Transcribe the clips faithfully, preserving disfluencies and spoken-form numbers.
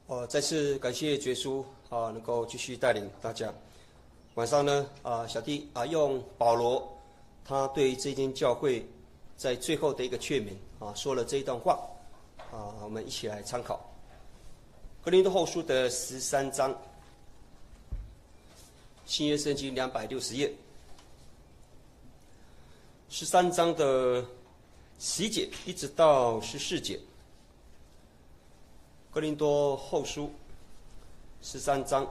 呃，再次感谢觉叔啊，能够继续带领大家。晚上呢，啊，小弟啊，用保罗他对这间教会在最后的一个劝勉啊，说了这一段话啊，我们一起来参考。哥林多后书的十三章，新约圣经两百六十页，十三章的十一节一直到十四节。哥林多后书十三章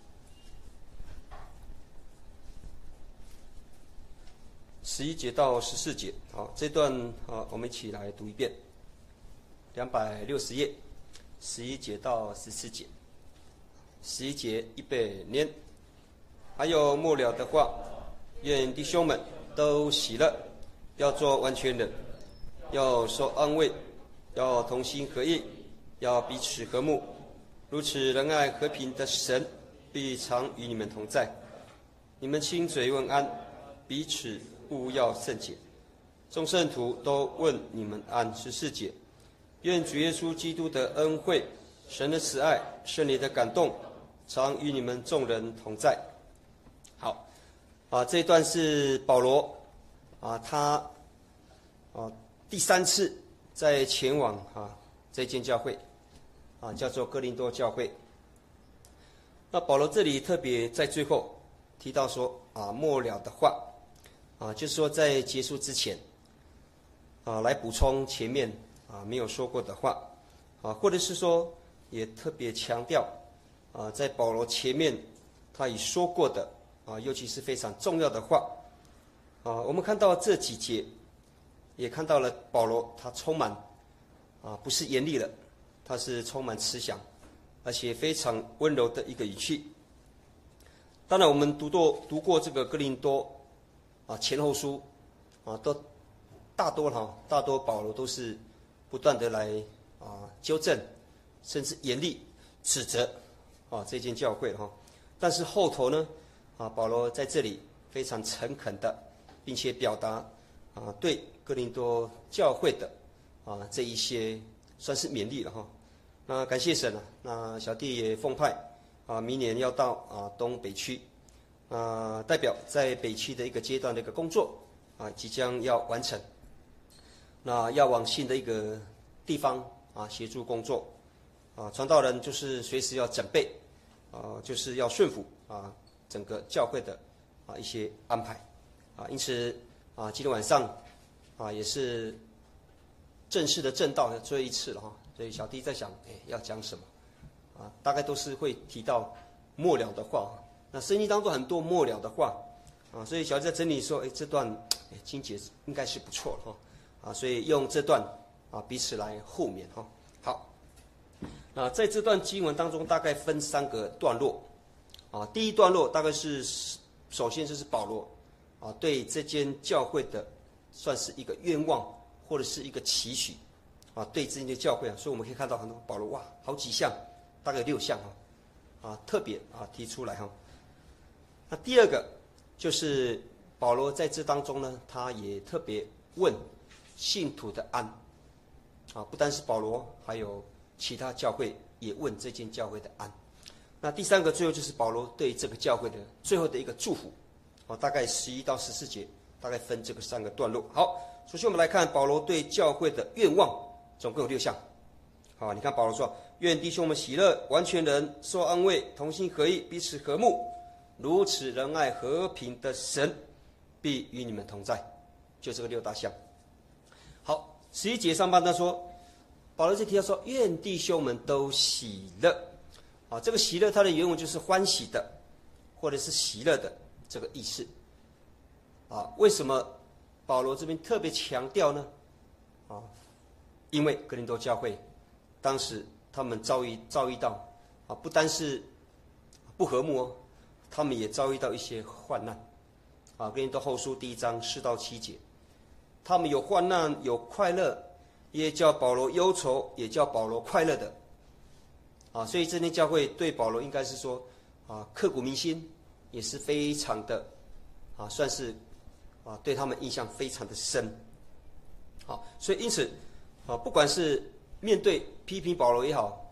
十一节到十四节，好，这段啊，我们一起来读一遍。两百六十页，十一节到十四节。十一节预备念。还有末了的话，愿弟兄们都喜乐，要做完全人，要受安慰，要同心合意，要彼此和睦，如此仁爱和平的神必常与你们同在。你们亲嘴问安，彼此务要圣洁。众圣徒都问你们安。十四节，愿主耶稣基督的恩惠、神的慈爱、圣灵的感动，常与你们众人同在。好，啊，这一段是保罗啊，他啊第三次在前往啊这间教会啊，叫做哥林多教会。那保罗这里特别在最后提到说啊，末了的话啊，就是说在结束之前啊，来补充前面啊没有说过的话啊，或者是说也特别强调啊，在保罗前面他已说过的啊，尤其是非常重要的话啊，我们看到这几节，也看到了保罗他充满啊，不是严厉了，他是充满慈祥，而且非常温柔的一个语气。当然，我们读过读过这个哥林多啊前后书啊，都大多哈大多保罗都是不断的来啊纠正，甚至严厉指责啊这间教会哈。但是后头呢啊，保罗在这里非常诚恳的，并且表达啊对哥林多教会的啊这一些算是勉励了哈。那感谢神啊，那小弟也奉派啊，明年要到啊东北区啊，代表在北区的一个阶段的一个工作啊，即将要完成。那要往新的一个地方啊协助工作啊，传道人就是随时要准备啊，就是要顺服啊整个教会的啊一些安排啊，因此啊今天晚上啊也是正式的正道的最后一次了哈。所以小弟在想，哎，要讲什么啊？大概都是会提到末了的话。那圣经当中很多末了的话啊，所以小弟在整理说，哎，这段哎经节应该是不错哈啊，所以用这段啊彼此来互勉哈。好，那在这段经文当中，大概分三个段落啊。第一段落大概是首先就是保罗啊对这间教会的算是一个愿望或者是一个期许。啊，对这些教会啊，所以我们可以看到很多保罗哇，好几项，大概有六项啊，啊特别啊提出来哈。那第二个就是保罗在这当中呢，他也特别问信徒的安，啊，不单是保罗，还有其他教会也问这间教会的安。那第三个最后就是保罗对这个教会的最后的一个祝福，啊，大概十一到十四节，大概分这个三个段落。好，首先我们来看保罗对教会的愿望。总共有六项，好，你看保罗说：“愿弟兄们喜乐，完全人，受安慰，同心合意，彼此和睦，如此仁爱和平的神，必与你们同在。”就这个六大项。好，十一节上半段说，保罗就提到说：“愿弟兄们都喜乐。”啊，这个喜乐它的原文就是欢喜的，或者是喜乐的这个意思。啊，为什么保罗这边特别强调呢？啊。因为哥林多教会当时他们遭遇遭遇到啊，不单是不和睦哦，他们也遭遇到一些患难啊。哥林多后书第一章四到七节，他们有患难有快乐，也叫保罗忧愁，也叫保罗快乐的啊。所以这间教会对保罗应该是说啊刻骨铭心，也是非常的啊，算是啊对他们印象非常的深。好，所以因此。啊，不管是面对批评保罗也好，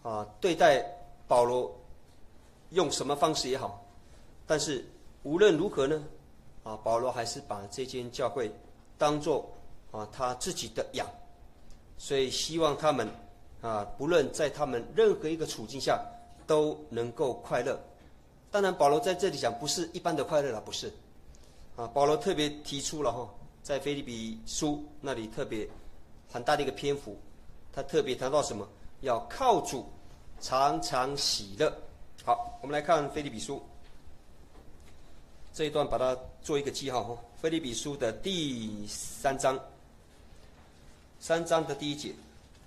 啊对待保罗用什么方式也好，但是无论如何呢，啊保罗还是把这间教会当作啊他自己的羊，所以希望他们啊不论在他们任何一个处境下都能够快乐。当然保罗在这里讲不是一般的快乐了，不是啊，保罗特别提出了哈，在腓立比书那里特别很大的一个篇幅，他特别谈到什么？要靠主常常喜乐。好，我们来看腓立比书这一段，把它做一个记号哈。腓立比书的第三章，三章的第一节，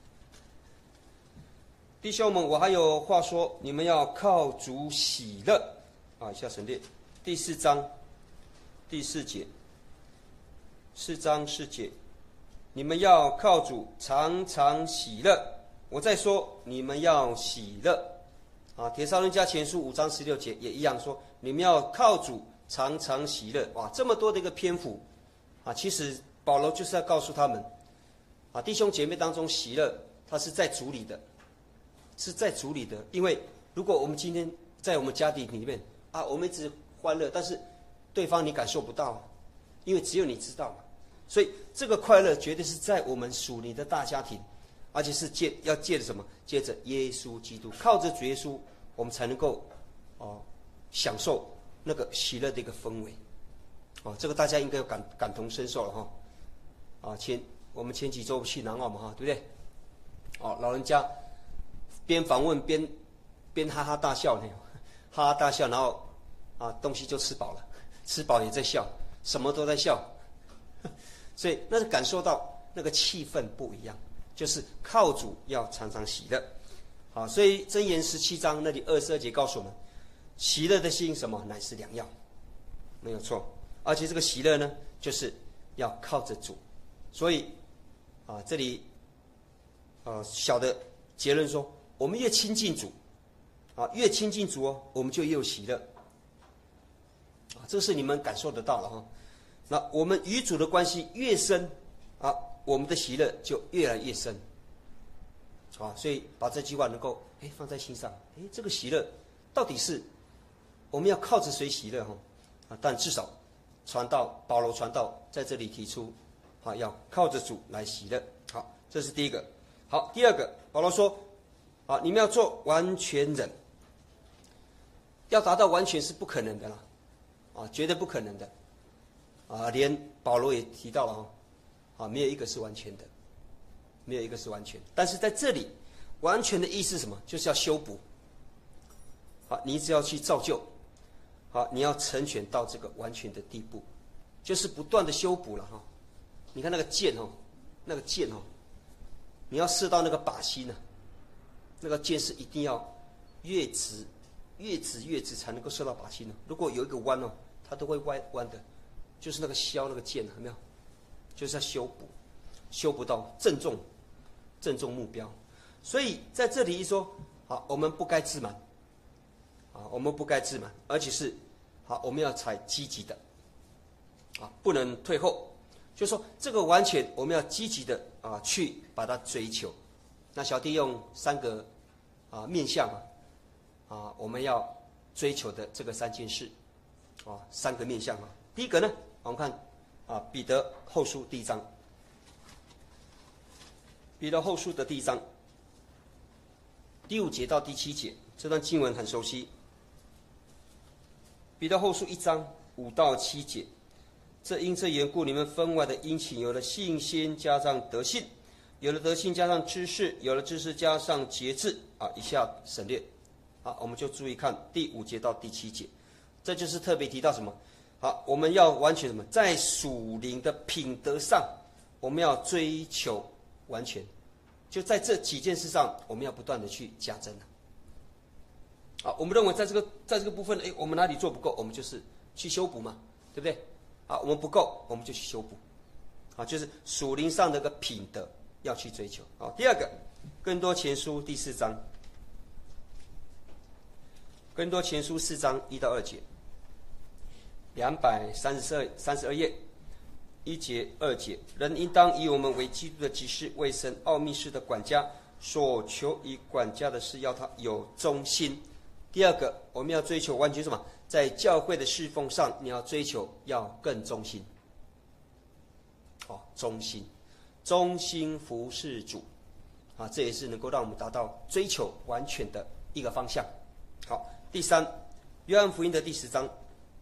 弟兄们，我还有话说，你们要靠主喜乐啊！以下省略。第四章第四节，四章四节，你们要靠主常常喜乐。我再说，你们要喜乐啊！帖撒罗尼迦前书五章十六节也一样说，你们要靠主常常喜乐。哇，这么多的一个篇幅啊！其实保罗就是要告诉他们啊，弟兄姐妹当中喜乐，他是在主里的，是在主里的。因为如果我们今天在我们家庭里面啊，我们一直欢乐，但是对方你感受不到，因为只有你知道嘛。所以这个快乐绝对是在我们属灵的大家庭。而且是借要借着什么？借着耶稣基督，靠着主耶稣，我们才能够哦享受那个喜乐的一个氛围。哦，这个大家应该有感感同身受了哈。啊，前我们前几周去南澳嘛哈，对不对？哦，老人家边访问边边哈哈大笑呢，哈哈大笑，然后啊东西就吃饱了，吃饱也在笑，什么都在笑，所以那是感受到那个气氛不一样。就是靠主要常常喜乐，好，所以箴言十七章那里二十二节告诉我们，喜乐的心什么乃是良药，没有错。而且这个喜乐呢，就是要靠着主。所以啊，这里啊小的结论说，我们越亲近主，啊越亲近主哦，我们就越有喜乐。啊，这是你们感受得到了哈。那我们与主的关系越深啊，我们的喜乐就越来越深，啊，所以把这句话能够哎放在心上，哎，这个喜乐到底是我们要靠着谁喜乐哈？啊，但至少传道保罗传道在这里提出，啊，要靠着主来喜乐。好，这是第一个。好，第二个，保罗说，啊，你们要做完全人，要达到完全是不可能的啦，啊，绝对不可能的，啊，连保罗也提到了哈。啊，没有一个是完全的，没有一个是完全。但是在这里，完全的意思是什么？就是要修补。好，你只要去造就，好，你要成全到这个完全的地步，就是不断的修补了哈。你看那个箭哦，那个箭哦，你要射到那个靶心呢，那个箭是一定要越直、越直、越直才能够射到靶心的。如果有一个弯哦，它都会歪弯的，就是那个削那个箭，有没有？就是要修补，修补到正中，正中目标。所以在这里一说，好，我们不该自满，啊，我们不该自满，而且是，好，我们要采积极的，啊，不能退后。就说这个完全，我们要积极的啊去把它追求。那小弟用三个啊面向啊，啊我们要追求的这个三件事，啊三个面向啊。第一个呢，我们看。啊，彼得后书第一章，彼得后书的第一章，第五节到第七节，这段经文很熟悉。彼得后书一章五到七节，这因这缘故，你们分外的殷勤，有了信心加上德性，有了德性加上知识，有了知识加上节制。啊，以下省略。好，我们就注意看第五节到第七节，这就是特别提到什么？好，我们要完全什么？在属灵的品德上，我们要追求完全。就在这几件事上，我们要不断的去加增。啊，我们认为在这个在这个部分，哎，我们哪里做不够，我们就是去修补嘛，对不对？啊，我们不够，我们就去修补。啊，就是属灵上的一个品德要去追求。啊，第二个，更多前书第四章，更多前书四章一到二节。两百三十二三十二页，一节二节，人应当以我们为基督的执事，为神奥秘事的管家， 所求于管家的是要他有忠心。第二个，我们要追求完全什么？在教会的侍奉上，你要追求要更忠心。哦，忠心，忠心服侍主，啊，这也是能够让我们达到追求完全的一个方向。好，第三，约翰福音的第十章，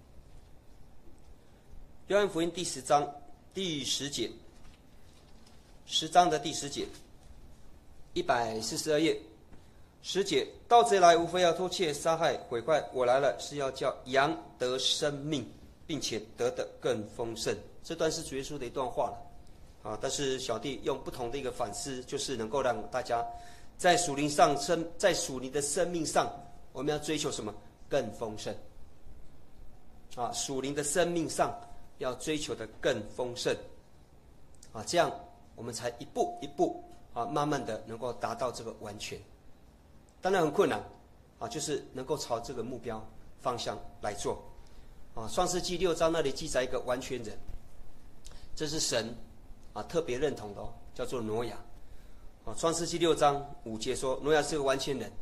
约翰福音第十章第十节，十章的第十节，一百四十二页。十节，盗贼来无非要偷窃、杀害、毁坏，我来了是要叫羊得生命，并且得的更丰盛。这段是主耶稣的一段话了，啊，但是小弟用不同的一个反思，就是能够让大家在属灵上生，在属灵的生命上，我们要追求什么？更丰盛。啊，属灵的生命上要追求的更丰盛，啊，这样我们才一步一步啊，慢慢的能够达到这个完全。当然很困难，啊，就是能够朝这个目标方向来做。啊，创世纪六章那里记载一个完全人，这是神啊特别认同的哦，叫做挪亚。啊，创世纪六章五节说，挪亚是个完全人。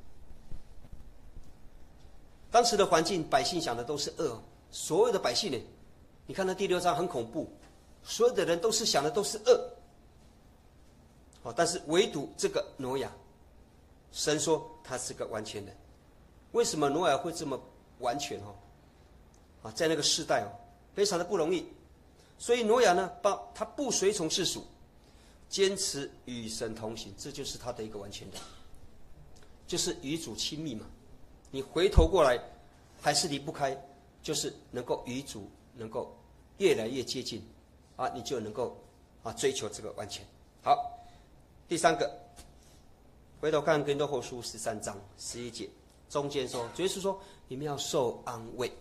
当时的环境，百姓想的都是恶，所有的百姓呢，你看那第六章很恐怖，所有的人都是想的都是恶。好，但是唯独这个挪亚，神说他是个完全人。为什么挪亚会这么完全哦？啊，在那个世代哦，非常的不容易。所以挪亚呢，把他不随从世俗，坚持与神同行，这就是他的一个完全人，就是与主亲密嘛。你回头过来，还是离不开，就是能够与主能够越来越接近，啊，你就能够啊追求这个完全。好，第三个。回头看哥林多后书十三章十一节，中间说，主耶稣说你们要受安慰。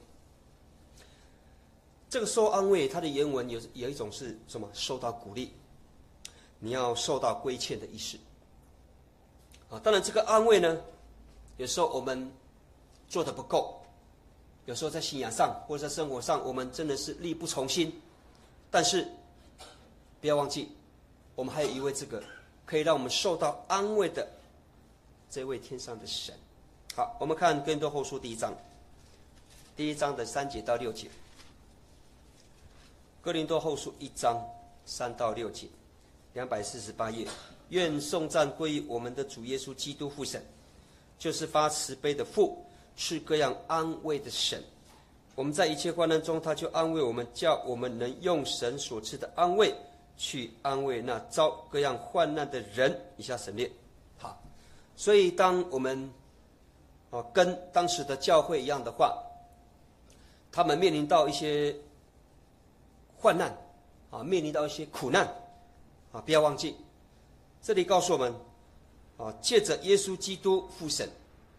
这个受安慰，它的原文有有一种是什么？受到鼓励，你要受到规劝的意思。啊，当然这个安慰呢，有时候我们做得不够，有时候在信仰上或者在生活上，我们真的是力不从心。但是不要忘记，我们还有一位这个可以让我们受到安慰的这位天上的神。好，我们看哥林多后书第一章，第一章的三节到六节。哥林多后书一章三到六节，两百四十八页。愿颂赞归于我们的主耶稣基督父神，就是发慈悲的父，赐各样安慰的神。我们在一切患难中，他就安慰我们，叫我们能用神所赐的安慰去安慰那遭各样患难的人。以下省略。好，所以当我们啊跟当时的教会一样的话，他们面临到一些患难啊，面临到一些苦难啊，不要忘记，这里告诉我们啊，借着耶稣基督父神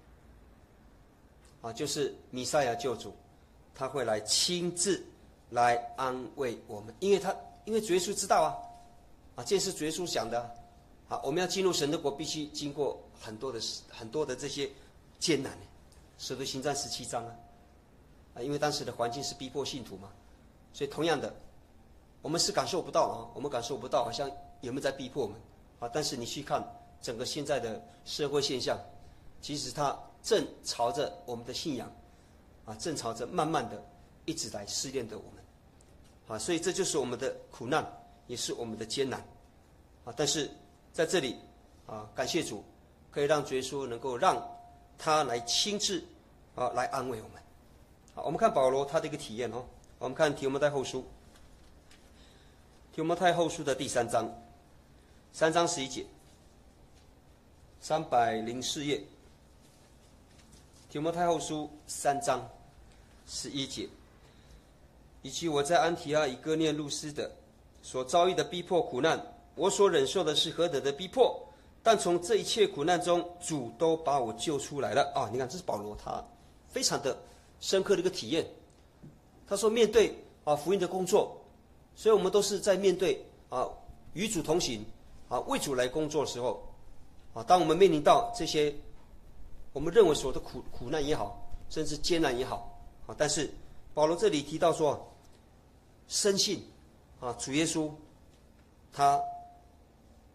啊，就是弥赛亚救主，他会来亲自来安慰我们，因为他因为主耶稣知道啊，啊，这是主耶稣讲的啊，啊，我们要进入神的国，必须经过很多的很多的这些艰难。使徒行传十七章啊，啊，因为当时的环境是逼迫信徒嘛，所以同样的，我们是感受不到啊，我们感受不到，好像有没有在逼迫我们啊？但是你去看整个现在的社会现象，其实它正朝着我们的信仰啊，正朝着慢慢的一直来试炼的我们啊，所以这就是我们的苦难，也是我们的艰难啊。但是在这里啊，感谢主，可以让主耶稣能够让他来亲自啊来安慰我们。好，我们看保罗他的一个体验哦，我们看提摩太后书。提摩太后书的第三章，三章十一节，三百零四页。提摩太后书三章十一节，以及我在安提阿以哥念路斯的所遭遇的逼迫苦难，我所忍受的是何等的逼迫，但从这一切苦难中，主都把我救出来了啊！你看，这是保罗他非常的深刻的一个体验。他说，面对啊福音的工作。所以我们都是在面对啊与主同行啊为主来工作的时候啊，当我们面临到这些我们认为所有的苦苦难也好，甚至艰难也好啊，但是保罗这里提到说，深信啊主耶稣他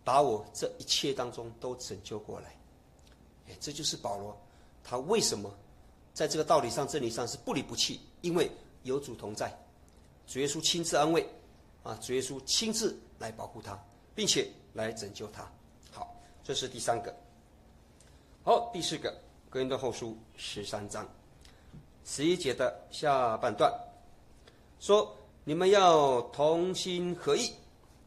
把我这一切当中都拯救过来。哎，这就是保罗，他为什么在这个道理上、真理上是不离不弃？因为有主同在，主耶稣亲自安慰，啊，主耶稣亲自来保护他，并且来拯救他。好，这是第三个。好，第四个，哥林多后书十三章十一节的下半段说：你们要同心合意。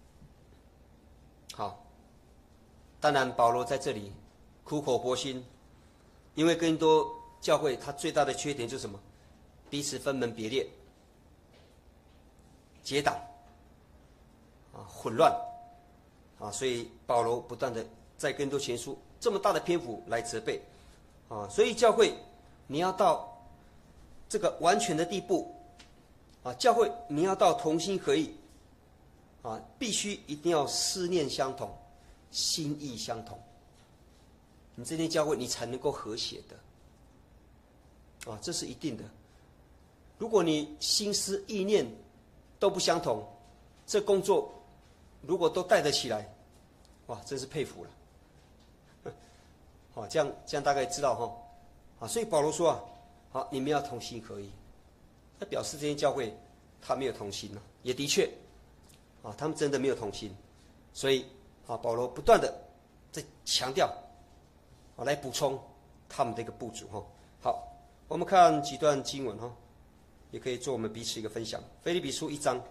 好，当然保罗在这里苦口婆心，因为哥林多教会它最大的缺点就是什么？彼此分门别裂，结党啊，混乱啊，所以保罗不断的在哥林多前书这么大的篇幅来责备啊，所以教会你要到这个完全的地步啊，教会你要到同心合意啊，必须一定要思念相同，心意相同，你这间教会你才能够和谐的啊，这是一定的。如果你心思意念都不相同，这工作如果都带得起来，哇，真是佩服了。好，这样这样大概知道哈，啊，所以保罗说啊，好，你们要同心合意，那表示这间教会他没有同心呢，也的确，啊，他们真的没有同心，所以啊，保罗不断的在强调，啊，来补充他们的一个不足哈。好，我们看几段经文哈，也可以做我们彼此一个分享。腓立比书一章，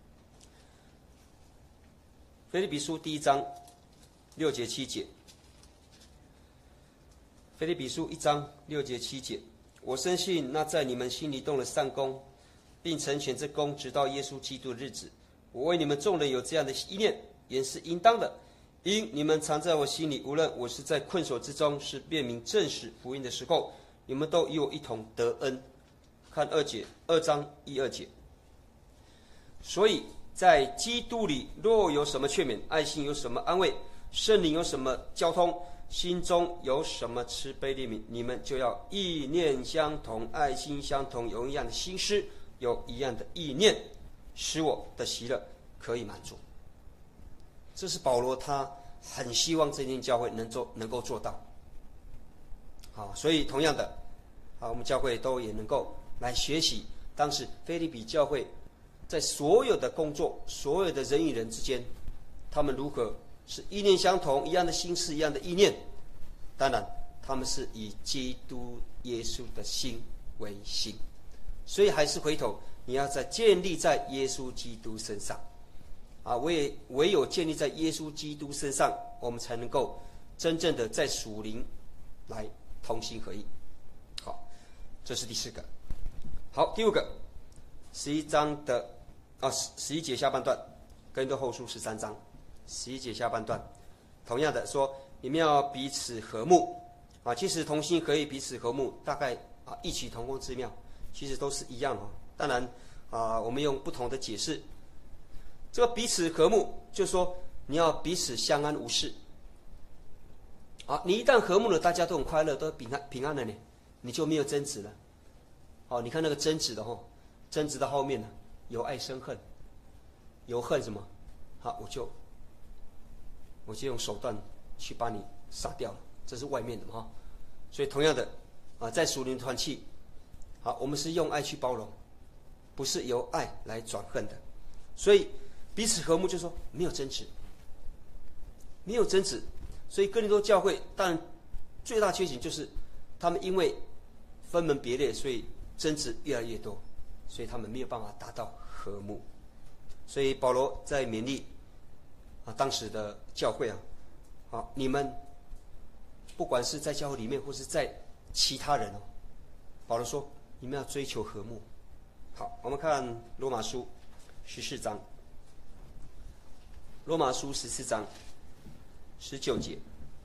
腓立比书第一章六节七节。腓立比书一章六节七节，我深信那在你们心里动了善功，并成全这功，直到耶稣基督的日子。我为你们众人有这样的意念，也是应当的，因你们常在我心里，无论我是在困锁之中，是辨明正史福音的时候，你们都与我一同得恩。看二节，二章一二节。所以在基督里，若有什么劝勉，爱心有什么安慰，圣灵有什么交通，心中有什么慈悲怜悯，你们就要意念相同，爱心相同，有一样的心思，有一样的意念，使我的喜乐可以满足。这是保罗他很希望这间教会能做能够做到。好，所以同样的，啊，我们教会都也能够来学习当时腓立比教会在所有的工作、所有的人与人之间，他们如何是意念相同，一样的心思，一样的意念。当然，他们是以基督耶稣的心为心，所以还是回头，你要在建立在耶稣基督身上啊！唯唯有建立在耶稣基督身上，我们才能够真正的在属灵来同心合意。好，这是第四个。好，第五个，十一章的啊十一节下半段，哥林多后书十三章十一节下半段，同样的说，你们要彼此和睦啊。其实同心合意、彼此和睦，大概啊异曲同工之妙，其实都是一样啊。当然啊，我们用不同的解释。这个彼此和睦，就说你要彼此相安无事啊。你一旦和睦了，大家都很快乐，都平安平安了呢，你就没有争执了。哦，你看那个争执的哈，争执的后面呢，由爱生恨，由恨什么？好，我就我就用手段去把你杀掉了，这是外面的哈。所以同样的啊，在属灵团契，好，我们是用爱去包容，不是由爱来转恨的。所以彼此和睦，就说没有争执，没有争执。所以哥林多教会当然最大缺点就是他们因为分门别类，所以争执越来越多，所以他们没有办法达到和睦。所以保罗在勉励啊当时的教会啊，好，你们不管是在教会里面或是在其他人哦，保罗说你们要追求和睦。好，我们看罗马书十四章，罗马书十四章十九节，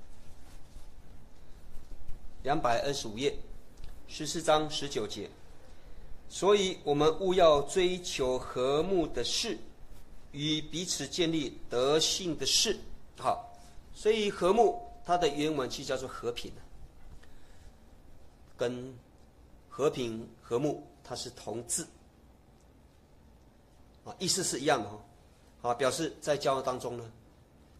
两百二十五页，十四章十九节。所以我们务要追求和睦的事，与彼此建立德性的事。好，所以和睦它的原文其实叫做和平，跟和平和睦它是同字啊，意思是一样的哈。啊，表示在教会当中呢，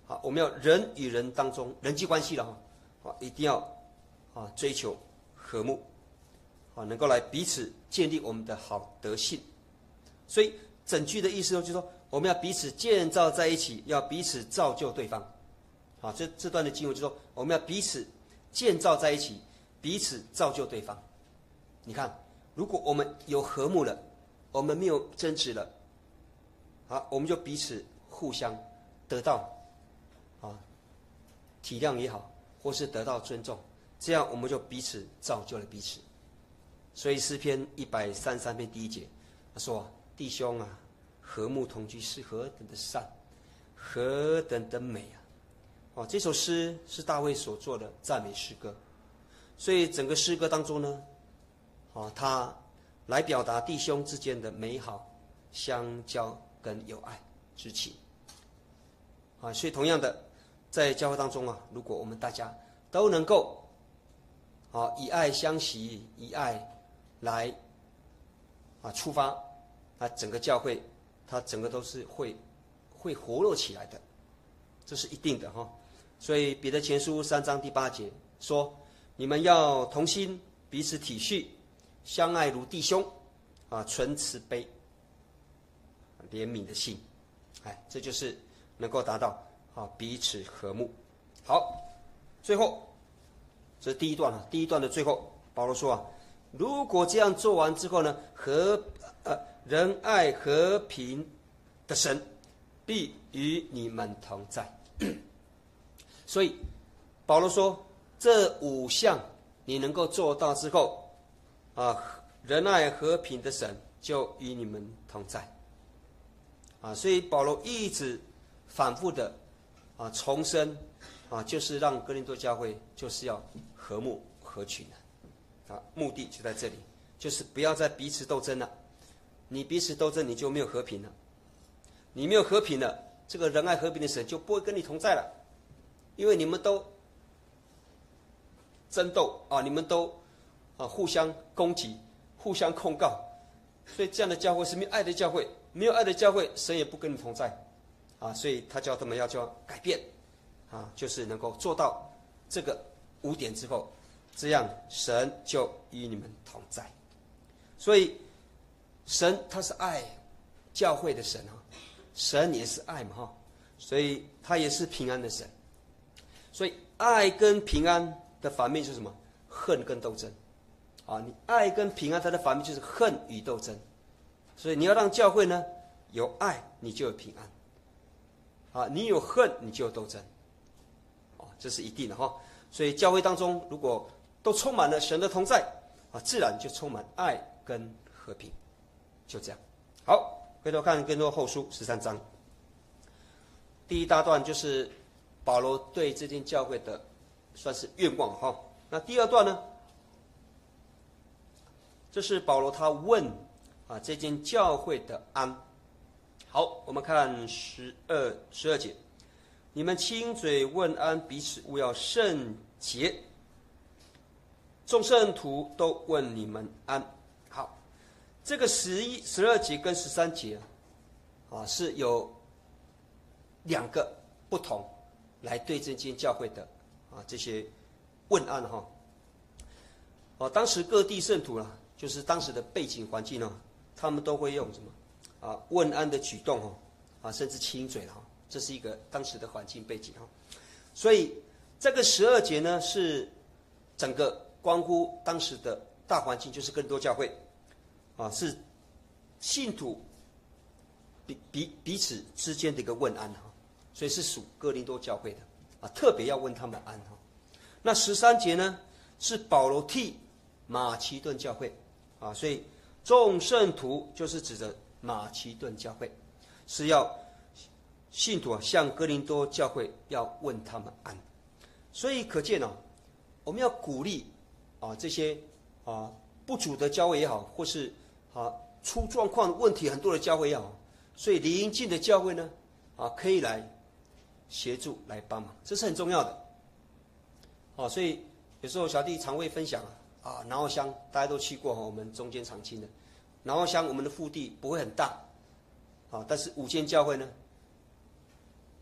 啊，我们要人与人当中人际关系了哈，啊，一定要啊追求和睦，啊，能够来彼此建立我们的好德性。所以整句的意思呢，就是说我们要彼此建造在一起，要彼此造就对方。啊，这这段的经文就说我们要彼此建造在一起，彼此造就对方。你看，如果我们有和睦了，我们没有争执了，啊，我们就彼此互相得到啊体谅也好，或是得到尊重，这样我们就彼此造就了彼此。所以诗篇一百三十三篇第一节，他说：“弟兄啊，和睦同居是何等的善，何等的美啊！”哦，这首诗是大卫所做的赞美诗歌，所以整个诗歌当中呢，哦，他来表达弟兄之间的美好相交跟友爱之情。啊，所以同样的，在教会当中啊，如果我们大家都能够啊以爱相惜，以爱来啊出发，啊整个教会它整个都是会会活络起来的，这是一定的哈。所以彼得前书三章第八节说：“你们要同心，彼此体恤，相爱如弟兄，啊，存慈悲、怜悯的心。”哎，这就是能够达到啊彼此和睦。好，最后这是第一段啊，第一段的最后，保罗说啊，如果这样做完之后呢，和呃仁爱和平的神必与你们同在。所以保罗说，这五项你能够做到之后，啊，仁爱和平的神就与你们同在。啊，所以保罗一直反复的啊重申，啊，就是让哥林多教会就是要和睦合群的，啊，目的就在这里，就是不要再彼此斗争了。你彼此斗争，你就没有和平了。你没有和平了，这个仁爱和平的神就不会跟你同在了，因为你们都争斗啊，你们都啊互相攻击、互相控告，所以这样的教会是没有爱的教会，没有爱的教会，神也不跟你同在啊。所以他叫他们要叫改变啊，就是能够做到这个五点之后，这样神就与你们同在。所以神他是爱教会的神啊，神也是爱嘛哈，所以他也是平安的神。所以爱跟平安的反面就是什么？恨跟斗争啊！你爱跟平安，它的反面就是恨与斗争。所以你要让教会呢有爱，你就有平安啊；你有恨，你就有斗争啊，这是一定的哈。所以教会当中如果都充满了神的同在啊，自然就充满爱跟和平，就这样。好，回头看更多后书十三章，第一大段就是保罗对这间教会的算是愿望哈。那第二段呢，这是保罗他问啊这间教会的安。好，我们看十二十二节，你们亲嘴问安，彼此务要圣洁，众圣徒都问你们安。好，这个十一、十二节跟十三节啊是有两个不同。来对这间教会的啊这些问安哈，哦，当时各地圣徒啊，就是当时的背景环境呢，他们都会用什么啊问安的举动哈，啊甚至亲嘴哈，这是一个当时的环境背景哈。所以这个十二节呢是整个关乎当时的大环境，就是更多教会啊是信徒彼彼彼此之间的一个问安哈。所以是属哥林多教会的啊，特别要问他们安哈。那十三节呢，是保罗替马其顿教会啊，所以众圣徒就是指着马其顿教会，是要信徒啊向哥林多教会要问他们安。所以可见啊，我们要鼓励啊这些啊不主的教会也好，或是啊出状况问题很多的教会也好，所以邻近的教会呢啊可以来协助来帮忙，这是很重要的。哦，所以有时候小弟常会分享啊，南澳乡大家都去过哈，我们中间长青的南澳乡，我们的腹地不会很大，啊，但是五间教会呢，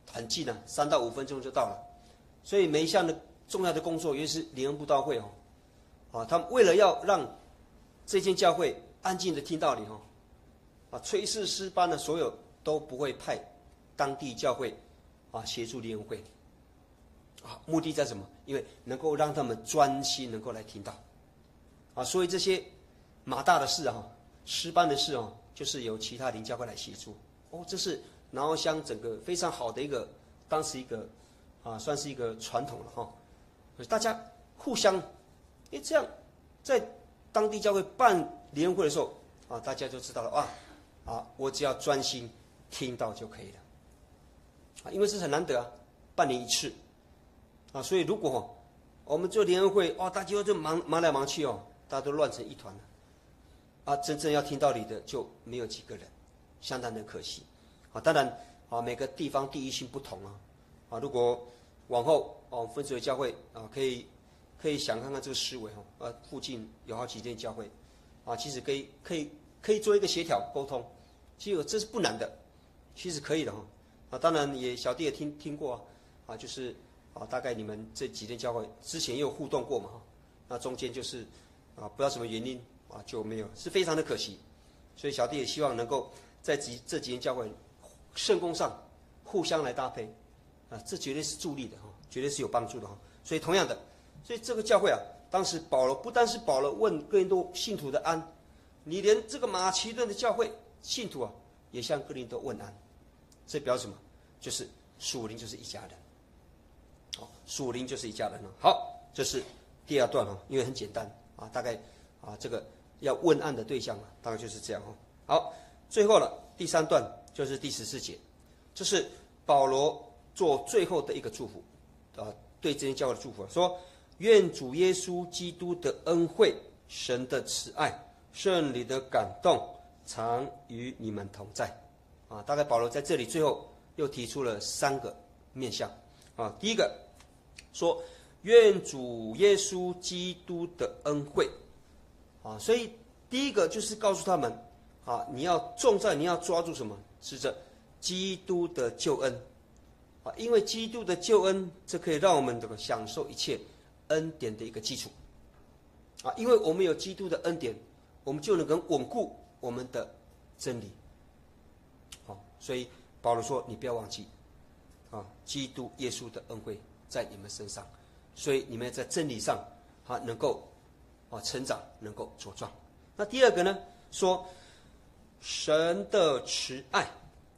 很近啊，三到五分钟就到了。所以每一项的重要的工作，尤其是联合布道会哦，啊，他们为了要让这间教会安静的听道理哦，啊，炊事诗班的所有都不会派当地教会啊协助联合会，啊，目的在什么？因为能够让他们专心，能够来听到，啊，所以这些马大的事啊，诗班的事哦，就是由其他邻教会来协助。哦，这是南澳乡整个非常好的一个，当时一个啊，算是一个传统了哈。大家互相，哎，这样在当地教会办联会的时候啊，大家就知道了啊啊，我只要专心听到就可以了啊，因为这是很难得啊，半年一次啊，所以如果、哦、我们做联合会哦，大家就忙忙来忙去哦，大家都乱成一团了啊，真正要听道理的就没有几个人，相当的可惜啊。当然啊，每个地方地域性不同啊啊，如果往后哦，分水教会啊，可以可以想看看这个思维哦，啊，附近有好几间教会，啊，其实可以可以可以做一个协调沟通，其实这是不难的，其实可以的哈，啊，当然也小弟也听听过啊，啊，就是啊，大概你们这几间教会之前也有互动过嘛哈，那中间就是啊，不知道什么原因啊就没有，是非常的可惜，所以小弟也希望能够在几这几间教会圣工上互相来搭配。啊，这绝对是助力的哈，绝对是有帮助的哈。所以同样的，所以这个教会啊，当时保罗不单是保罗问哥林多信徒的安，你连这个马其顿的教会信徒啊，也向哥林多问安。这表示什么？就是属灵就是一家人。好，属灵就是一家人了。好，这是第二段哈，因为很简单啊，大概啊这个要问安的对象啊，大概就是这样哈。好，最后了，第三段就是第十四节，这是保罗做最后的一个祝福，啊，对这间教会的祝福，说：愿主耶稣基督的恩惠、神的慈爱、圣灵的感动，常与你们同在。啊，大概保罗在这里最后又提出了三个面向。啊，第一个说：愿主耶稣基督的恩惠。啊，所以第一个就是告诉他们，啊，你要重在你要抓住什么？是这基督的救恩。啊，因为基督的救恩，这可以让我们这个享受一切恩典的一个基础。啊，因为我们有基督的恩典，我们就能够稳固我们的真理。好，所以保罗说：“你不要忘记，啊，基督耶稣的恩惠在你们身上，所以你们在真理上啊能够啊成长，能够茁壮。”那第二个呢，说神的慈爱。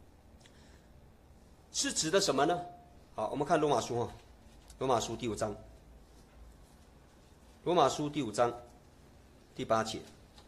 是指的什么呢？好，我们看罗马书哈，罗马书第五章，罗马书第五章第八节，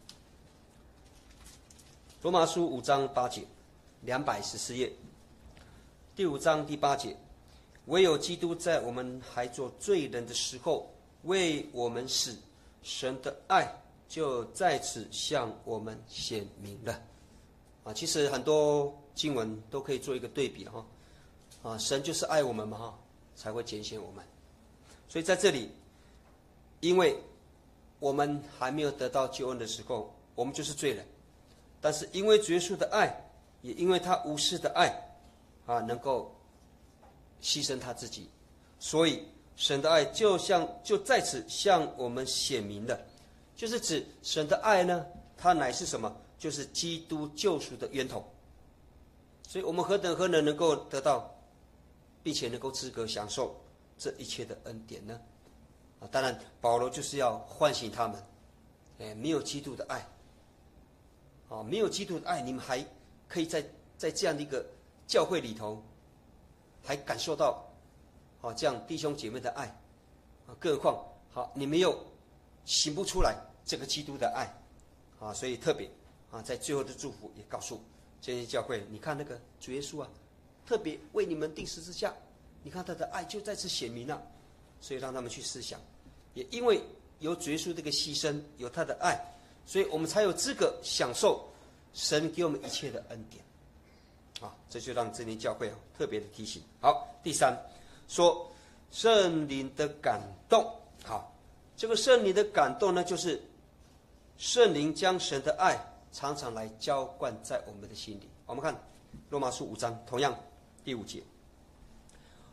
罗马书五章八节，两百十四页，第五章第八节，唯有基督在我们还做罪人的时候，为我们死，神的爱就在此向我们显明了。啊，其实很多经文都可以做一个对比哈。啊，神就是爱我们嘛哈，才会拣选我们。所以在这里，因为我们还没有得到救恩的时候，我们就是罪人。但是因为主耶稣的爱，也因为他无私的爱，啊，能够牺牲他自己，所以神的爱就像就在此向我们显明了，就是指神的爱呢，它乃是什么？就是基督救赎的源头。所以我们何等何能能够得到，并且能够资格享受这一切的恩典呢？啊，当然，保罗就是要唤醒他们，哎，没有基督的爱，啊，没有基督的爱，你们还可以在在这样的一个教会里头，还感受到，啊，这样弟兄姐妹的爱，啊，更何况，好，你们又行不出来这个基督的爱，啊，所以特别啊，在最后的祝福也告诉这些教会，你看那个主耶稣啊。特别为你们钉十字架，你看他的爱就在此显明了，所以让他们去思想。也因为有主耶稣这个牺牲，有他的爱，所以我们才有资格享受神给我们一切的恩典。啊，这就让这间教会啊特别的提醒。好，第三说圣灵的感动。好，这个圣灵的感动呢，就是圣灵将神的爱常常来浇灌在我们的心里。我们看罗马书五章，同样。第五节，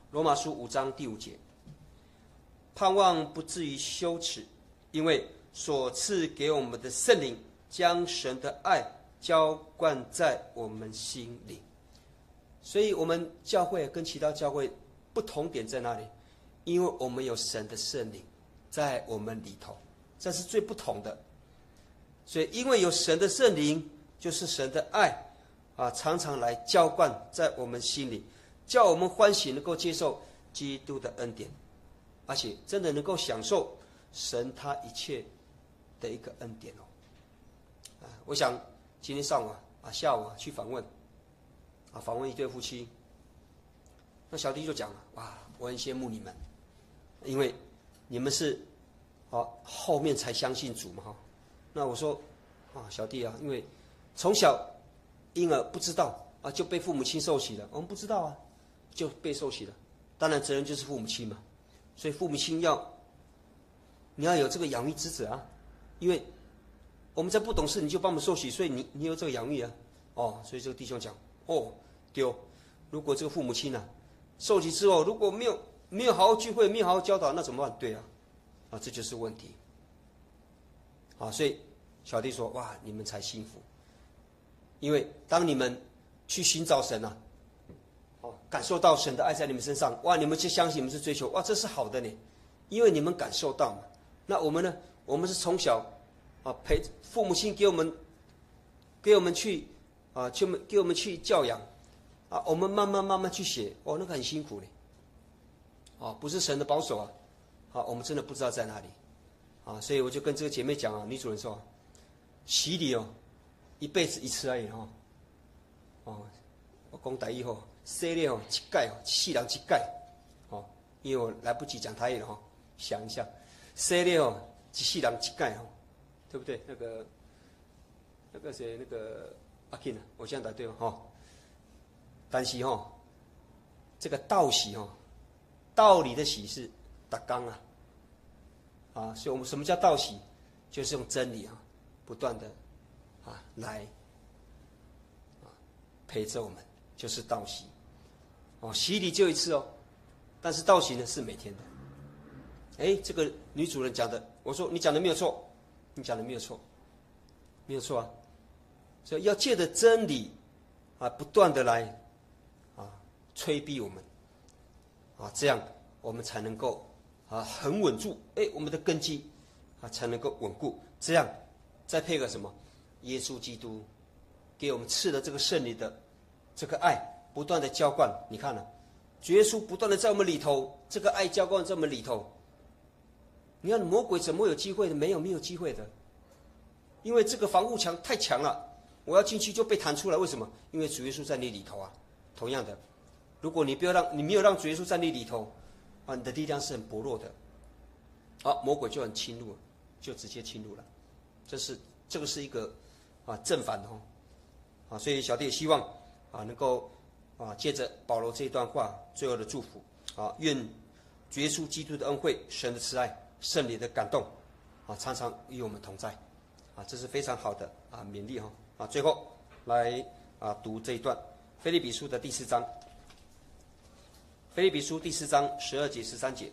罗马书五章第五节，盼望不至于羞耻，因为所赐给我们的圣灵将神的爱浇灌在我们心里。所以我们教会跟其他教会不同点在哪里？因为我们有神的圣灵在我们里头，这是最不同的。所以因为有神的圣灵，就是神的爱啊，常常来浇灌在我们心里，叫我们欢喜能够接受基督的恩典，而且真的能够享受神他一切的一个恩典哦。啊，我想今天上午啊，下午啊去访问，啊访问一对夫妻，那小弟就讲了，哇，我很羡慕你们，因为你们是啊后面才相信主嘛哈。那我说啊，小弟啊，因为从小婴儿不知道啊就被父母亲受洗了，我们不知道啊就被受洗了，当然责任就是父母亲嘛，所以父母亲要你要有这个养育之责啊，因为我们在不懂事你就帮我们受洗，所以你你有这个养育啊，哦，所以这个弟兄讲哦丢，如果这个父母亲啊受洗之后如果没有没有好好聚会，没有好好教导，那怎么办？对啊，啊这就是问题。啊，所以小弟说，哇，你们才幸福，因为当你们去寻找神啊，哦，感受到神的爱在你们身上，哇，你们就相信你们是追求，哇，这是好的呢，因为你们感受到嘛。那我们呢？我们是从小啊陪父母亲给我们给我们去啊，就给我们去教养啊，我们慢慢慢慢去写，哦，那个很辛苦嘞，啊，不是神的保守啊，啊，我们真的不知道在哪里。啊，所以我就跟这个姐妹讲啊，女主人说，洗礼哦，一辈子一次而已哈、哦。哦，我讲台语吼，洗礼哦，一届哦，世人一届，哦，因为我来不及讲台语了哈、哦，想一下，洗礼哦，一世人一届哦，对不对？那个那个谁，那个阿 Kin 啊，我这样答对吗？哈、哦，但是哈、哦，这个道喜哈、哦，道理的喜是达纲啊。啊，所以我们什么叫道喜？就是用真理啊，不断的啊来啊陪着我们，就是道喜。哦，洗礼就一次哦，但是道喜呢是每天的。哎，这个女主人讲的，我说你讲的没有错，你讲的没有错，没有错啊。所以要借着真理啊，不断的来啊催逼我们啊，这样我们才能够。啊，很稳住，哎，我们的根基啊才能够稳固。这样，再配合什么？耶稣基督给我们赐的这个圣灵的这个爱，不断的浇灌。你看了、啊，主耶稣不断的在我们里头，这个爱浇灌在我们里头。你看魔鬼怎么有机会的？没有，没有机会的，因为这个防护墙太强了，我要进去就被弹出来。为什么？因为主耶稣在你里头啊。同样的，如果你不要让你没有让主耶稣在你里头。啊，你的力量是很薄弱的，好、啊，魔鬼就很侵入，就直接侵入了。这是这个是一个啊正反哦，啊，所以小弟也希望啊能够啊借着保罗这一段话最后的祝福啊，愿主耶稣基督的恩惠、神的慈爱、圣灵的感动啊，常常与我们同在啊，这是非常好的啊勉励哈啊。最后来啊读这一段腓立比书的第四章。腓立比书第四章十二节十三节。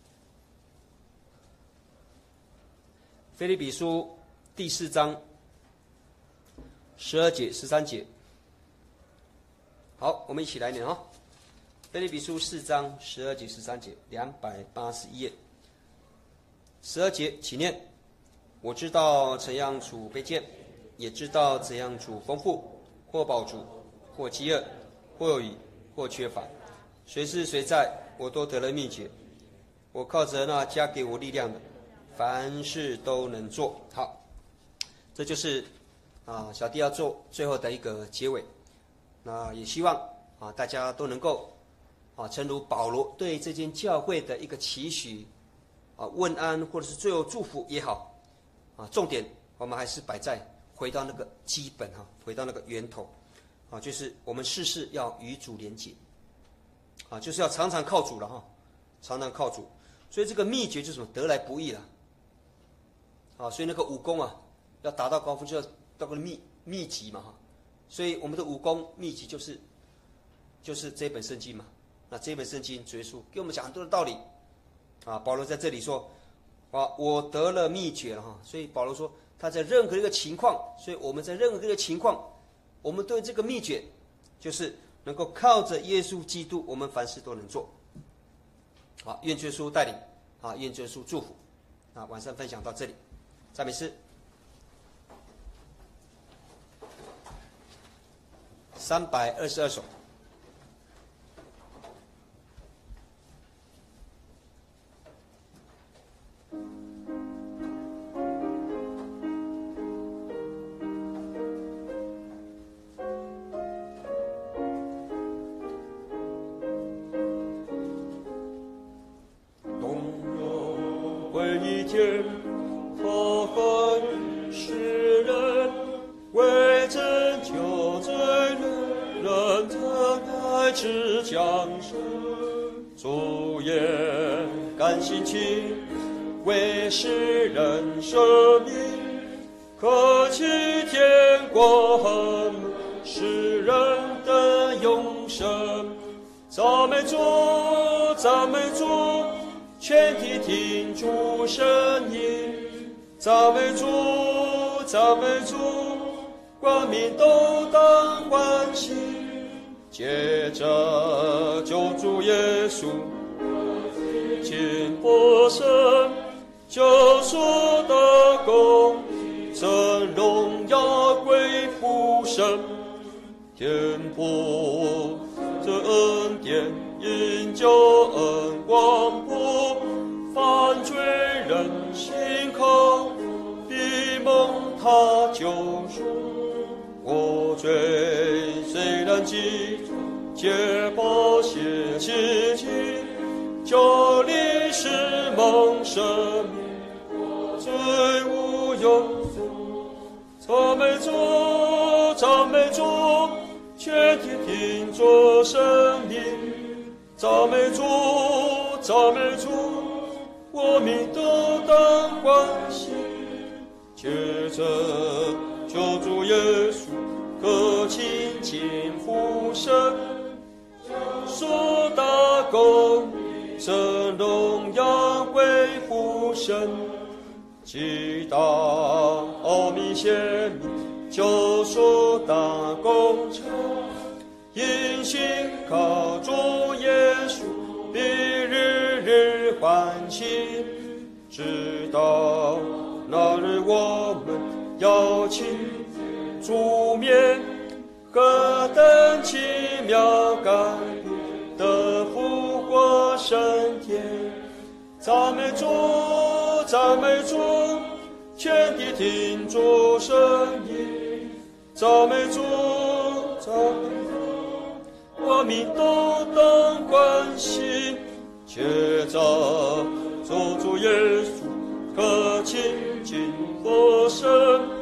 腓立比书第四章十二节十三节。好，我们一起来念哈、哦。腓立比书四章十二节十三节，两百八十一页。十二节起念。我知道怎样处卑贱，也知道怎样处丰富，或饱足，或饥饿，或有余，或缺乏。谁是谁在，我都得了秘诀。我靠着那加给我力量的，凡事都能做。好，这就是啊小弟要做最后的一个结尾。那也希望啊大家都能够啊，诚如保罗对这间教会的一个期许啊问安，或者是最后祝福也好啊，重点我们还是摆在回到那个基本哈、啊，回到那个源头啊，就是我们事事要与主连结。啊，就是要常常靠主了哈，常常靠主，所以这个秘诀就是什么？得来不易了。啊，所以那个武功啊，要达到高峰，就要到个秘秘籍嘛哈。所以我们的武功秘籍就是就是这本圣经嘛。 那这本圣经主耶稣给我们讲很多的道理啊。保罗在这里说啊，我得了秘诀了哈。所以保罗说他在任何一个情况，所以我们在任何一个情况，我们对这个秘诀就是能够靠着耶稣基督，我们凡事都能做。好，愿主耶稣带领啊，愿主耶稣祝福啊。晚上分享到这里，赞美诗三百二十二首。 心情为世人生命，可期天国世人的永生。赞美主，赞美主，全体听主声音。赞美主，赞美主，光明都当欢喜。接着救主耶稣亲伯身，救赎的功，称荣耀归父神。天父这恩典，因救恩广播，犯罪人心口，必蒙他救赎。我罪虽然记，皆报血亲情。救历史蒙生命，罪无永存。赞美主，赞美主，全体听作生命。赞美主，赞美主，我们都当欢喜。接着救主耶稣，可亲近父神，说大功。神荣耀归父神，极大奥秘显明，救赎大工程，因信靠主耶稣，必日日欢喜。直到那日，我们要亲主面，何等奇妙改变的复活升天。赞美主，赞美主，全体听主声音。赞美主，赞美主，我们都当欢喜。接着救主耶稣，可亲近父神。